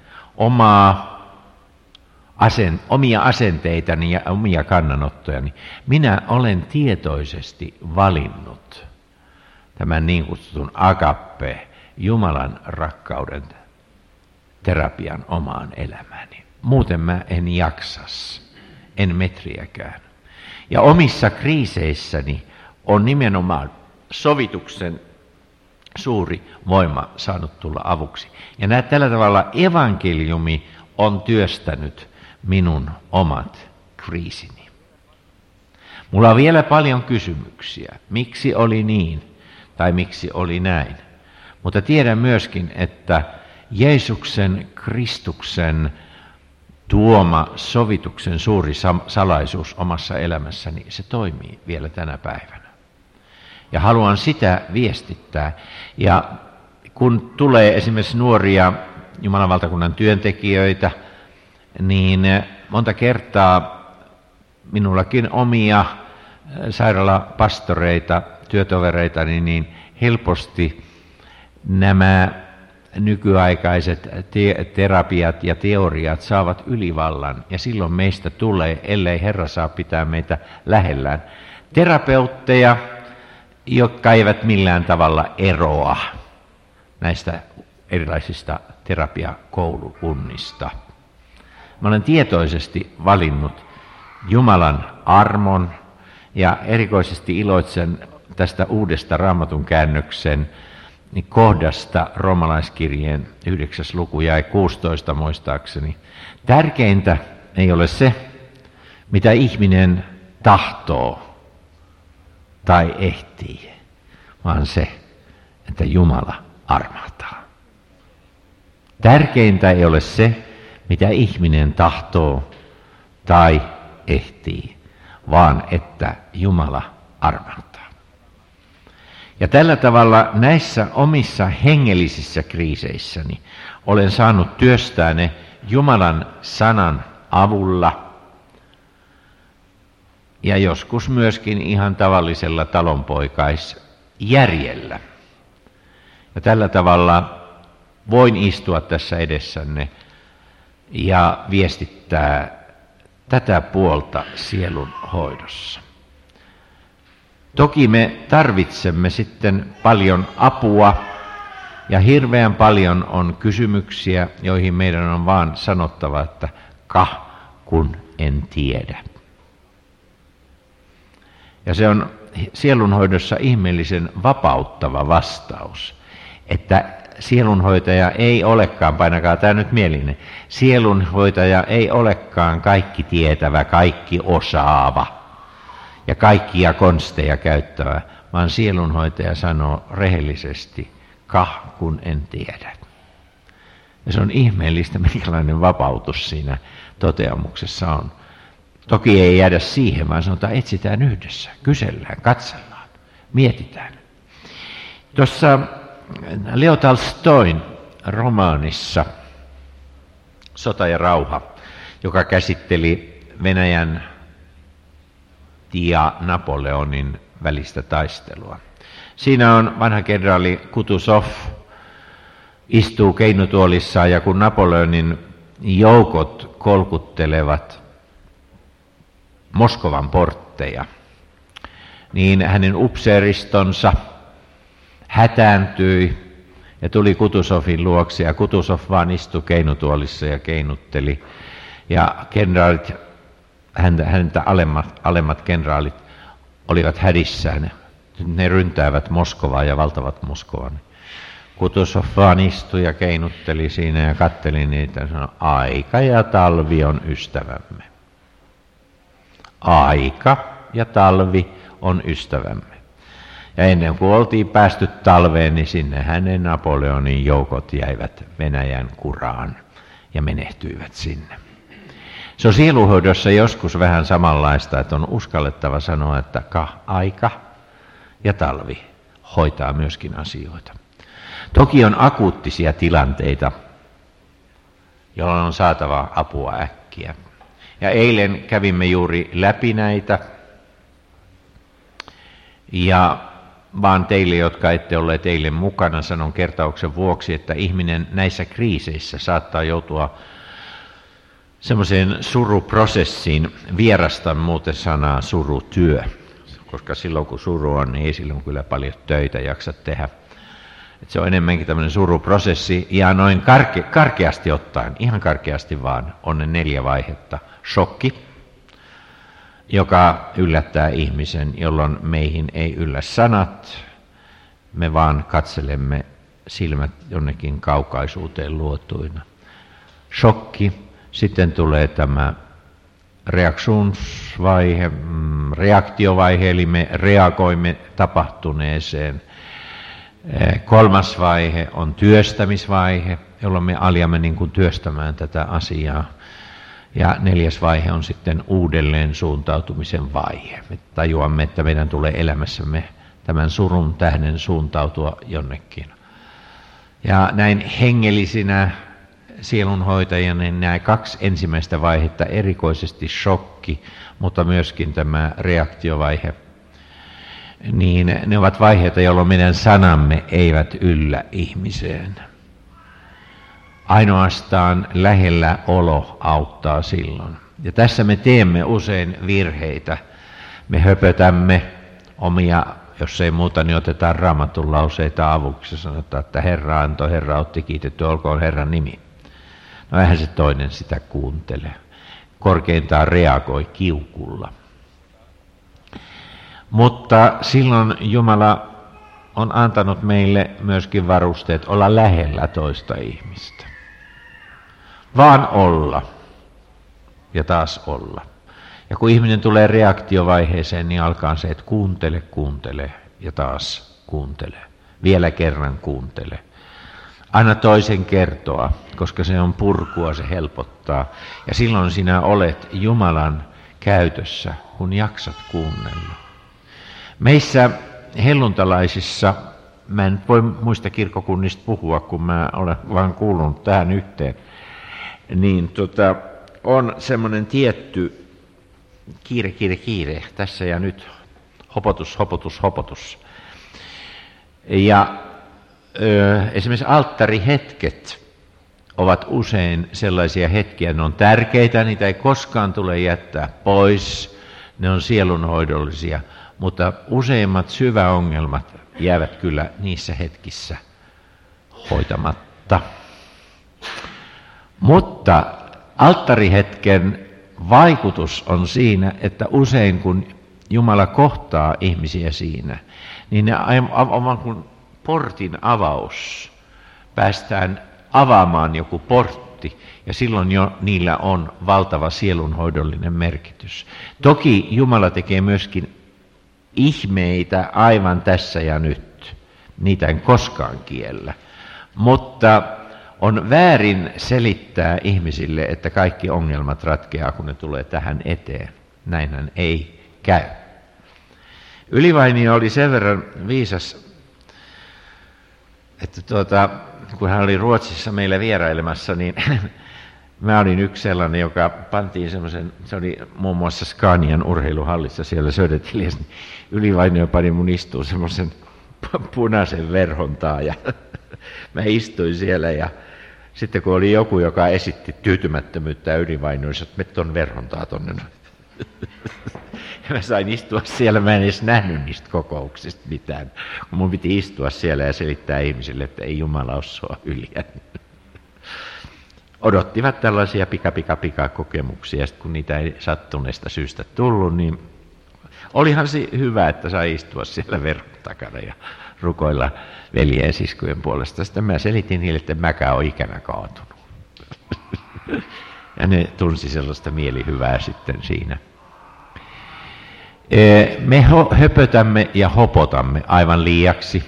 omia asenteitani ja omia kannanottojani, minä olen tietoisesti valinnut tämän niin kutsutun agape, Jumalan rakkauden terapian omaan elämääni. Muuten mä en jaksas, en metriäkään. Ja omissa kriiseissäni on nimenomaan sovituksen suuri voima saanut tulla avuksi. Ja tällä tavalla evankeliumi on työstänyt minun omat kriisini. Mulla on vielä paljon kysymyksiä. Miksi oli niin tai miksi oli näin? Mutta tiedän myöskin, että Jeesuksen Kristuksen tuoma sovituksen suuri salaisuus omassa elämässäni, se toimii vielä tänä päivänä. Ja haluan sitä viestittää. Ja kun tulee esimerkiksi nuoria Jumalan valtakunnan työntekijöitä, niin monta kertaa minullakin omia sairaalapastoreita, työtovereita, niin helposti nämä nykyaikaiset terapiat ja teoriat saavat ylivallan, ja silloin meistä tulee, ellei Herra saa pitää meitä lähellään, terapeutteja, jotka eivät millään tavalla eroa näistä erilaisista terapiakoulukunnista. Mä olen tietoisesti valinnut Jumalan armon ja erikoisesti iloitsen tästä uudesta Raamatun käännöksen kohdasta Roomalaiskirjeen 9. luku jäi 16 muistaakseni. Tärkeintä ei ole se, mitä ihminen tahtoo tai ehtii, vaan se, että Jumala armahtaa. Tärkeintä ei ole se, mitä ihminen tahtoo tai ehtii, vaan että Jumala armahtaa. Ja tällä tavalla näissä omissa hengellisissä kriiseissäni olen saanut työstää ne Jumalan sanan avulla ja joskus myöskin ihan tavallisella talonpoikaisjärjellä. Ja tällä tavalla voin istua tässä edessänne ja viestittää tätä puolta sielun hoidossa. Toki me tarvitsemme sitten paljon apua ja hirveän paljon on kysymyksiä, joihin meidän on vaan sanottava, että kun en tiedä. Ja se on sielunhoidossa ihmeellisen vapauttava vastaus, että sielunhoitaja ei olekaan, painakaa tämä nyt mielinen, sielunhoitaja ei olekaan kaikki tietävä, kaikki osaava ja kaikkia konsteja käyttävä, vaan sielunhoitaja sanoo rehellisesti, kun en tiedä. Ja se on ihmeellistä, minkälainen vapautus siinä toteamuksessa on. Toki ei jäädä siihen, vaan sanotaan, etsitään yhdessä, kysellään, katsellaan, mietitään. Tuossa Leo Tolstoin romaanissa Sota ja rauha, joka käsitteli Venäjän ja Napoleonin välistä taistelua. Siinä on vanha kenraali Kutuzov, istuu keinutuolissaan ja kun Napoleonin joukot kolkuttelevat Moskovan portteja, niin hänen upseeristonsa hätääntyi ja tuli Kutuzovin luokse ja Kutuzov vaan istui keinutuolissa ja keinutteli. Ja kenraalit, häntä alemmat kenraalit olivat hädissään. Ne ryntäävät Moskovaa ja valtavat Moskovan. Kutuzov vaan istui ja keinutteli siinä ja katteli niitä ja sanoi, aika ja talvi on ystävämme. Aika ja talvi on ystävämme. Ja ennen kuin oltiin päästy talveen, niin sinne hänen Napoleonin joukot jäivät Venäjän kuraan ja menehtyivät sinne. Se on sielunhoidossa joskus vähän samanlaista, että on uskallettava sanoa, että aika ja talvi hoitaa myöskin asioita. Toki on akuuttisia tilanteita, jolloin on saatava apua äkkiä. Ja eilen kävimme juuri läpi näitä. Ja vaan teille, jotka ette olleet eilen mukana, sanon kertauksen vuoksi, että ihminen näissä kriiseissä saattaa joutua semmoiseen suruprosessiin. Vierastan muuten sanaa surutyö, koska silloin kun suru on, niin ei silloin kyllä paljon töitä jaksa tehdä. Et se on enemmänkin tämmöinen suruprosessi ja noin karkeasti ottaen, ihan karkeasti vaan, on ne 4 vaihetta. Shokki, joka yllättää ihmisen, jolloin meihin ei yllä sanat. Me vaan katselemme silmät jonnekin kaukaisuuteen luotuina. Shokki, sitten tulee tämä reaktiovaihe, eli me reagoimme tapahtuneeseen. 3. vaihe on työstämisvaihe, jolloin me aljamme niin kuin työstämään tätä asiaa. Ja 4. vaihe on sitten uudelleen suuntautumisen vaihe. Me tajuamme, että meidän tulee elämässämme tämän surun tähden suuntautua jonnekin. Ja näin hengellisinä sielunhoitajana niin nämä 2 ensimmäistä vaihetta, erikoisesti shokki, mutta myöskin tämä reaktiovaihe, niin ne ovat vaiheita, jolloin meidän sanamme eivät yllä ihmiseen. Ainoastaan lähellä olo auttaa silloin. Ja tässä me teemme usein virheitä. Me höpötämme omia, jos ei muuta, niin otetaan Raamatun lauseita avuksi. Sanotaan, että Herra antoi, Herra otti, kiitetty olkoon Herran nimi. No eihän se toinen sitä kuuntele. Korkeintaan reagoi kiukulla. Mutta silloin Jumala on antanut meille myöskin varusteet olla lähellä toista ihmistä. Vaan olla ja taas olla. Ja kun ihminen tulee reaktiovaiheeseen, niin alkaa se, että kuuntele ja taas kuuntele. Vielä kerran kuuntele. Aina toisen kertoa, koska se on purkua, se helpottaa. Ja silloin sinä olet Jumalan käytössä, kun jaksat kuunnella. Meissä helluntalaisissa, mä en voi muista kirkkokunnista puhua, kun mä olen vaan kuulunut tähän yhteen, niin on semmoinen tietty kiire, tässä ja nyt, hopotus. Ja esimerkiksi alttarihetket ovat usein sellaisia hetkiä, ne on tärkeitä, niitä ei koskaan tule jättää pois, ne on sielunhoidollisia, mutta useimmat syväongelmat jäävät kyllä niissä hetkissä hoitamatta. Mutta alttarihetken vaikutus on siinä, että usein kun Jumala kohtaa ihmisiä siinä, niin ne on kuin portin avaus. Päästään avaamaan joku portti, ja silloin jo niillä on valtava sielunhoidollinen merkitys. Toki Jumala tekee myöskin ihmeitä aivan tässä ja nyt. Niitä en koskaan kiellä. Mutta on väärin selittää ihmisille, että kaikki ongelmat ratkeaa, kun ne tulee tähän eteen. Näinhän ei käy. Ylivainio oli sen verran viisas, että kun hän oli Ruotsissa meillä vierailemassa, niin mä olin yksi sellainen, joka pantiin semmoisen, se oli muun muassa Scanian urheiluhallissa siellä Södertäljes, niin Ylivainio pani mun istuun semmoisen punaisen verhontaa ja mä istuin siellä ja sitten kun oli joku, joka esitti tyytymättömyyttä Ylivainioissa, että me ton verhontaa tonne. Ja mä sain istua siellä, mä en edes nähnyt niistä kokouksista mitään. Mun piti istua siellä ja selittää ihmisille, että ei Jumala ole sua yliä. Odottivat tällaisia pika kokemuksia, ja kun niitä ei sattuneesta syystä tullut, niin olihan se hyvä, että sai istua siellä verhon takana ja rukoilla veljen ja siskojen puolesta. Sitten mä selitin niille, että mäkään ole ikänä kaatunut. Ja ne tunsi sellaista mielihyvää sitten siinä. Me höpötämme ja hopotamme aivan liiaksi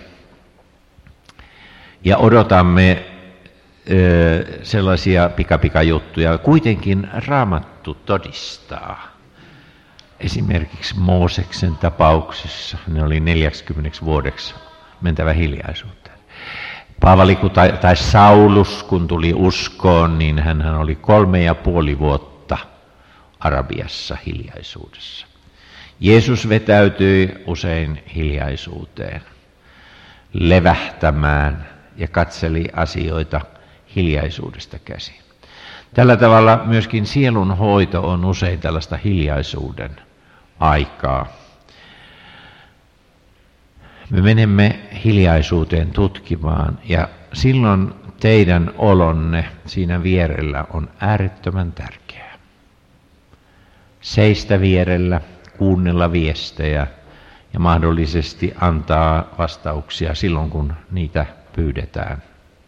ja odotamme sellaisia pikajuttuja. Kuitenkin Raamattu todistaa. Esimerkiksi Mooseksen tapauksessa ne oli 40 vuodeksi mentävä hiljaisuuteen. Paavali tai Saulus, kun tuli uskoon, niin hän oli 3,5 vuotta Arabiassa hiljaisuudessa. Jeesus vetäytyi usein hiljaisuuteen, levähtämään ja katseli asioita hiljaisuudesta käsin. Tällä tavalla myöskin sielun hoito on usein tällaista hiljaisuuden aikaa. Me menemme hiljaisuuteen tutkimaan ja silloin teidän olonne siinä vierellä on äärettömän tärkeää. Seistä vierellä, kuunnella viestejä ja mahdollisesti antaa vastauksia silloin, kun niitä pyydetään.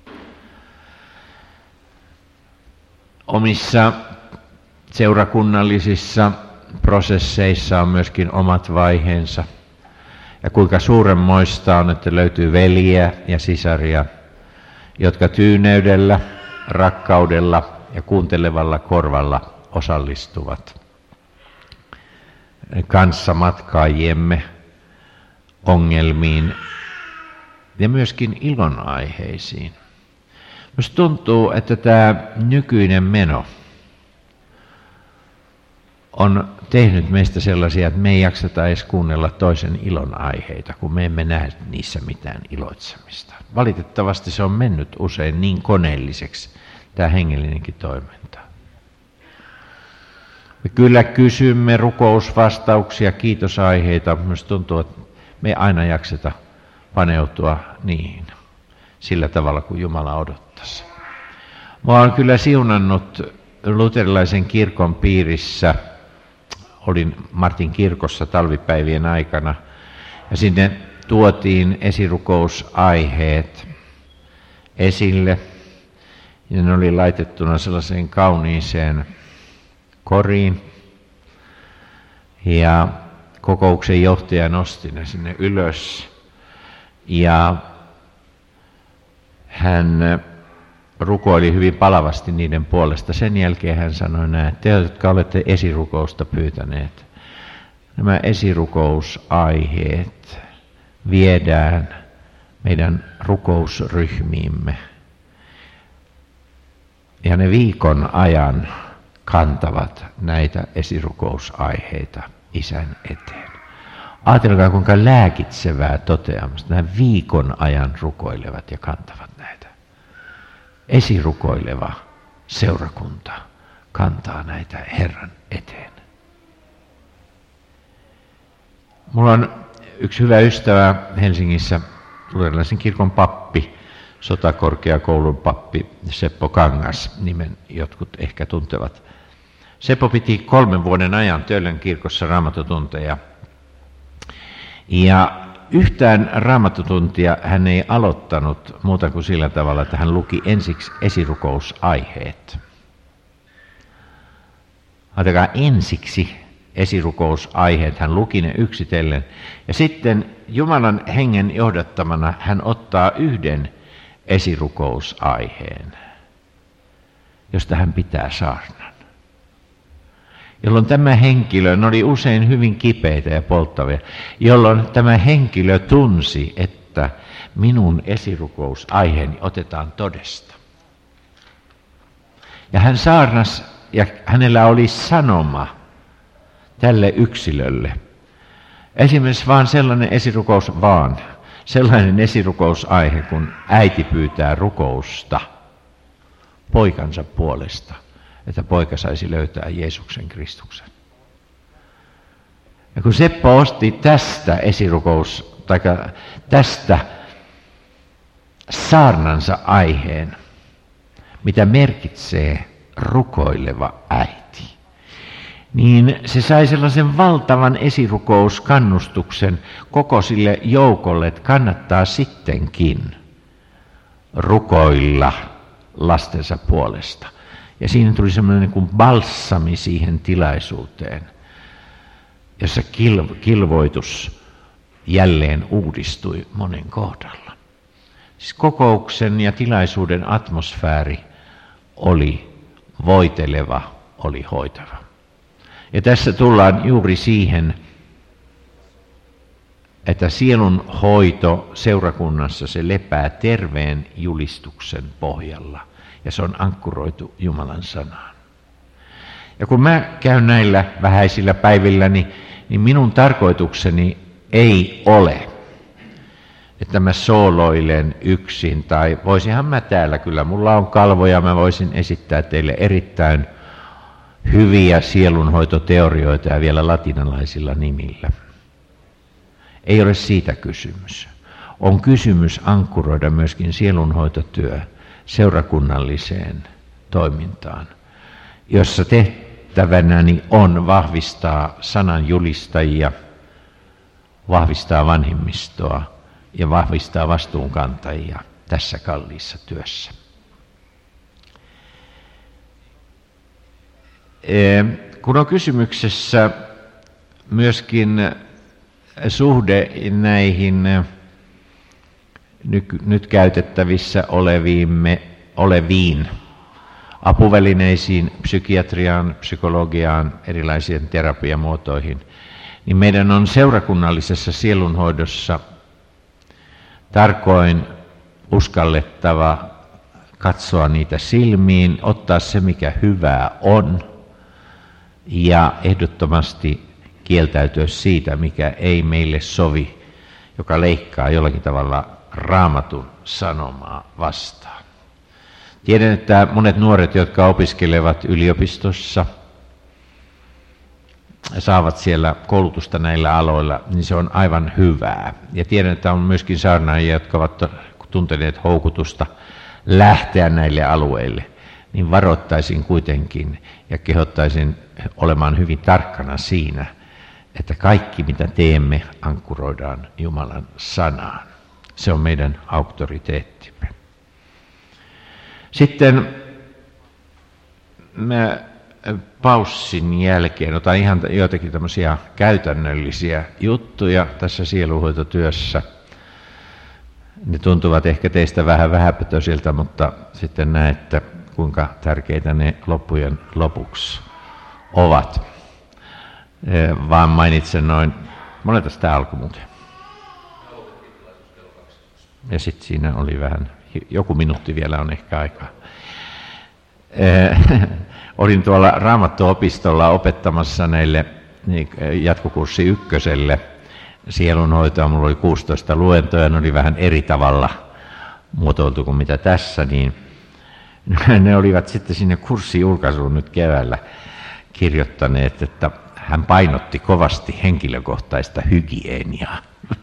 Omissa seurakunnallisissa prosesseissa on myöskin omat vaiheensa. Ja kuinka suuremmoista on, että löytyy veljiä ja sisaria, jotka tyyneydellä, rakkaudella ja kuuntelevalla korvalla osallistuvat kanssamatkaajemme ongelmiin ja myöskin ilonaiheisiin. Minusta tuntuu, että tämä nykyinen meno on tehnyt meistä sellaisia, että me ei jakseta edes kuunnella toisen ilonaiheita, kun me emme näe niissä mitään iloitsemista. Valitettavasti se on mennyt usein niin koneelliseksi, tämä hengellinenkin toiminta. Me kyllä kysymme rukousvastauksia, kiitosaiheita. Minusta tuntuu, että me ei aina jakseta paneutua niihin sillä tavalla, kuin Jumala odottaisi. Mä olen kyllä siunannut luterilaisen kirkon piirissä. Olin Martin kirkossa talvipäivien aikana ja sinne tuotiin esirukousaiheet esille. Ja ne oli laitettuna sellaiseen kauniiseen koriin. Ja kokouksen johtaja nosti ne sinne ylös. Ja hän rukoili hyvin palavasti niiden puolesta. Sen jälkeen hän sanoi näin, että te, jotka olette esirukousta pyytäneet, nämä esirukousaiheet viedään meidän rukousryhmiimme. Ja ne viikon ajan kantavat näitä esirukousaiheita Isän eteen. Ajatelkaa, kuinka lääkitsevää toteamusta. Nämä viikon ajan rukoilevat ja kantavat näitä. Esirukoileva seurakunta kantaa näitä Herran eteen. Mulla on yksi hyvä ystävä Helsingissä, luterilaisen kirkon pappi, sotakorkeakoulun pappi Seppo Kangas, nimen jotkut ehkä tuntevat. Seppo piti 3 vuoden ajan Töölön kirkossa raamattotunteja. Ja yhtään raamattotuntia hän ei aloittanut muuta kuin sillä tavalla, että hän luki ensiksi esirukousaiheet. Ajatelkaa, ensiksi esirukousaiheet, hän luki ne yksitellen. Ja sitten Jumalan hengen johdattamana hän ottaa yhden esirukousaiheen, josta hän pitää saarnan. Jolloin tämä henkilö, ne oli usein hyvin kipeitä ja polttavia, jolloin tämä henkilö tunsi, että minun esirukousaiheeni otetaan todesta. Ja hän saarnasi, ja hänellä oli sanoma tälle yksilölle. Esimerkiksi sellainen esirukousaihe, kun äiti pyytää rukousta poikansa puolesta, että poika saisi löytää Jeesuksen Kristuksen. Ja kun Seppo osti tästä tästä saarnansa aiheen, mitä merkitsee rukoileva äiti, niin se sai sellaisen valtavan esirukouskannustuksen koko sille joukolle, että kannattaa sittenkin rukoilla lastensa puolesta. Ja siinä tuli semmoinen niin kuin balsami siihen tilaisuuteen, jossa kilvoitus jälleen uudistui monen kohdalla. Siis kokouksen ja tilaisuuden atmosfääri oli voiteleva, oli hoitava. Ja tässä tullaan juuri siihen, että sielun hoito seurakunnassa se lepää terveen julistuksen pohjalla. Ja se on ankkuroitu Jumalan sanaan. Ja kun mä käyn näillä vähäisillä päivilläni, niin minun tarkoitukseni ei ole, että mä sooloilen yksin, tai voisinhan mä täällä, kyllä mulla on kalvoja, mä voisin esittää teille erittäin hyviä sielunhoitoteorioita ja vielä latinalaisilla nimillä. Ei ole siitä kysymys. On kysymys ankkuroida myöskin sielunhoitotyö seurakunnalliseen toimintaan, jossa tehtävänäni on vahvistaa sanan julistajia, vahvistaa vanhimmistoa ja vahvistaa vastuunkantajia tässä kalliissa työssä. Kun on kysymyksessä myöskin suhde näihin nyt käytettävissä oleviin apuvälineisiin, psykiatriaan, psykologiaan, erilaisiin terapiamuotoihin, niin meidän on seurakunnallisessa sielunhoidossa tarkoin uskallettava katsoa niitä silmiin, ottaa se mikä hyvää on ja ehdottomasti kieltäytyä siitä, mikä ei meille sovi, joka leikkaa jollakin tavalla Raamatun sanomaa vastaan. Tiedän, että monet nuoret, jotka opiskelevat yliopistossa, saavat siellä koulutusta näillä aloilla, niin se on aivan hyvää. Ja tiedän, että on myöskin saarnaajia, jotka ovat tunteneet houkutusta lähteä näille alueille. Niin varoittaisin kuitenkin ja kehottaisin olemaan hyvin tarkkana siinä, että kaikki mitä teemme ankkuroidaan Jumalan sanaan. Se on meidän auktoriteettimme. Sitten mä paussin jälkeen otan ihan joitakin tämmöisiä käytännöllisiä juttuja tässä sielunhoitotyössä. Ne tuntuvat ehkä teistä vähän vähäpätöisiltä, mutta sitten näette, kuinka tärkeitä ne loppujen lopuksi ovat. Vaan mainitsen noin, monetas tämä alkoi muuten? Ja sitten siinä oli vähän, joku minuutti vielä on ehkä aikaa. olin tuolla Raamattuopistolla opettamassa näille jatkokurssi 1 sielunhoitoa. Mulla oli 16 luentoja, ne oli vähän eri tavalla muotoiltu kuin mitä tässä, niin ne olivat sitten sinne kurssijulkaisuun nyt keväällä kirjoittaneet, että hän painotti kovasti henkilökohtaista hygieniaa.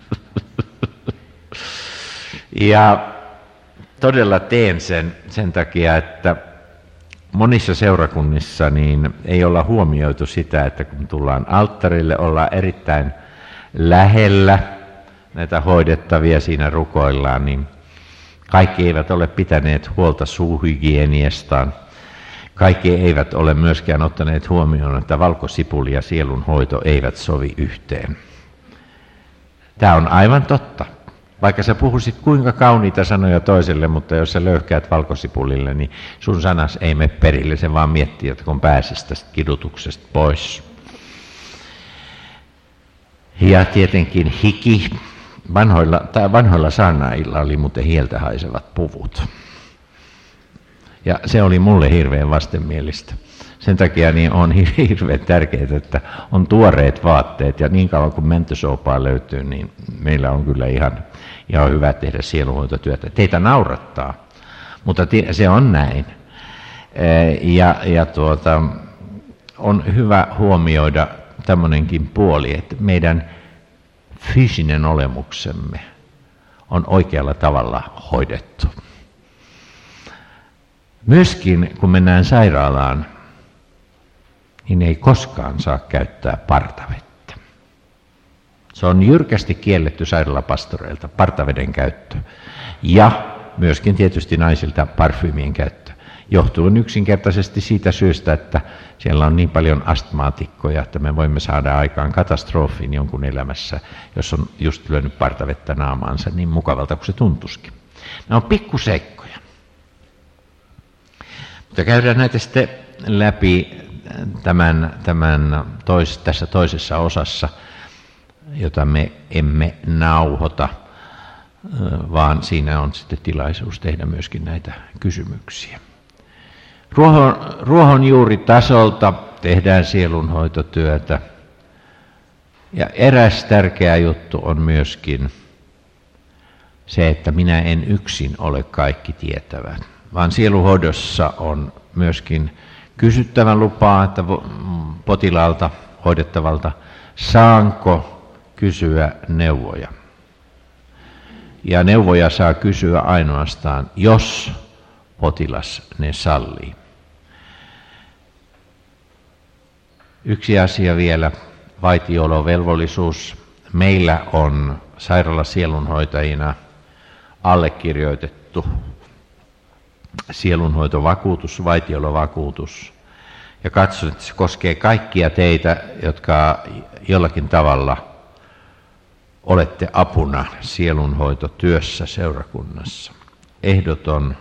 Ja todella teen sen takia, että monissa seurakunnissa niin ei olla huomioitu sitä, että kun tullaan alttarille, ollaan erittäin lähellä näitä hoidettavia, siinä rukoillaan, niin kaikki eivät ole pitäneet huolta suuhygieniastaan. Kaikki eivät ole myöskään ottaneet huomioon, että valkosipuli ja sielunhoito eivät sovi yhteen. Tämä on aivan totta. Vaikka sä puhuisit kuinka kauniita sanoja toiselle, mutta jos sä löyhkäät valkosipulille, niin sun sanas ei mene perille, se vaan miettii, että kun pääsisi tästä kidutuksesta pois. Ja tietenkin hiki. Vanhoilla saarnaajilla oli muuten hieltä haisevat puvut. Ja se oli mulle hirveän vastenmielistä. Sen takia niin on hirveän tärkeää, että on tuoreet vaatteet, ja niin kauan kuin mäntysoopaa löytyy, niin meillä on kyllä ihan hyvä tehdä sielunhoitotyötä. Teitä naurattaa, mutta se on näin. On hyvä huomioida tämmöinenkin puoli, että meidän fyysinen olemuksemme on oikealla tavalla hoidettu. Myöskin kun mennään sairaalaan, niin ei koskaan saa käyttää partavettä. Se on jyrkästi kielletty sairaalapastoreilta, partaveden käyttö. Ja myöskin tietysti naisilta parfyymien käyttö. Johtuen yksinkertaisesti siitä syystä, että siellä on niin paljon astmaatikkoja, että me voimme saada aikaan katastrofin jonkun elämässä, jos on just lyönyt partavettä naamaansa niin mukavalta kuin se tuntuisikin. Nämä on pikkuseikkoja. Mutta käydään näitä sitten läpi tässä toisessa osassa, jota me emme nauhoita, vaan siinä on sitten tilaisuus tehdä myöskin näitä kysymyksiä. Ruohonjuuritasolta tehdään sielunhoitotyötä. Ja eräs tärkeä juttu on myöskin se, että minä en yksin ole kaikki tietävä, vaan sielunhoidossa on myöskin kysyttävä lupaa, että potilaalta, hoidettavalta, saanko kysyä neuvoja. Ja neuvoja saa kysyä ainoastaan, jos potilas ne sallii. Yksi asia vielä, vaitiolovelvollisuus. Meillä on sairaalasielunhoitajina allekirjoitettu sielunhoitovakuutus, vaitiolovakuutus. Ja katson, että se koskee kaikkia teitä, jotka jollakin tavalla olette apuna sielunhoitotyössä seurakunnassa. Ehdoton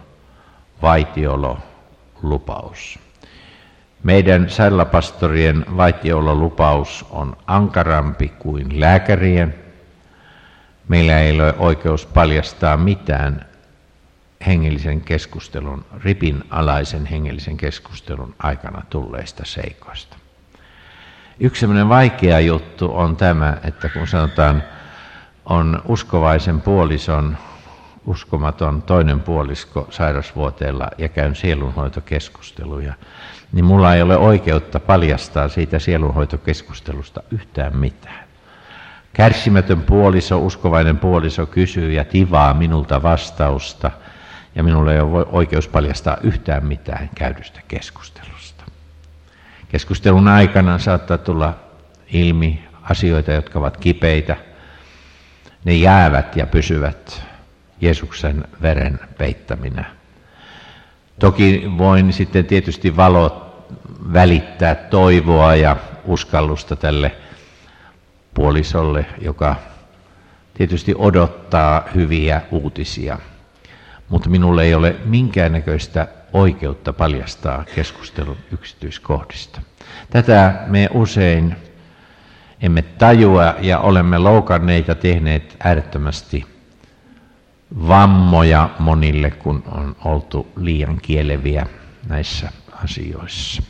vaitiololupaus. Meidän sairaalapastorien vaitiololupaus on ankarampi kuin lääkärien. Meillä ei ole oikeus paljastaa mitään hengellisen keskustelun, ripinalaisen hengellisen keskustelun aikana tulleista seikoista. Yksi sellainen vaikea juttu on tämä, että kun sanotaan, on uskovaisen puolison uskomaton toinen puolisko sairasvuoteella ja käyn sielunhoitokeskusteluja, niin mulla ei ole oikeutta paljastaa siitä sielunhoitokeskustelusta yhtään mitään. Kärsimätön puoliso, uskovainen puoliso kysyy ja tivaa minulta vastausta, ja minulla ei ole oikeus paljastaa yhtään mitään käydystä keskustelusta. Keskustelun aikana saattaa tulla ilmi asioita, jotka ovat kipeitä. Ne jäävät ja pysyvät Jeesuksen veren peittäminä. Toki voin sitten tietysti välittää toivoa ja uskallusta tälle puolisolle, joka tietysti odottaa hyviä uutisia. Mutta minulle ei ole minkäännäköistä oikeutta paljastaa keskustelun yksityiskohdista. Tätä me usein emme tajua ja olemme loukanneita tehneet äärettömästi vammoja monille, kun on oltu liian kieleviä näissä asioissa.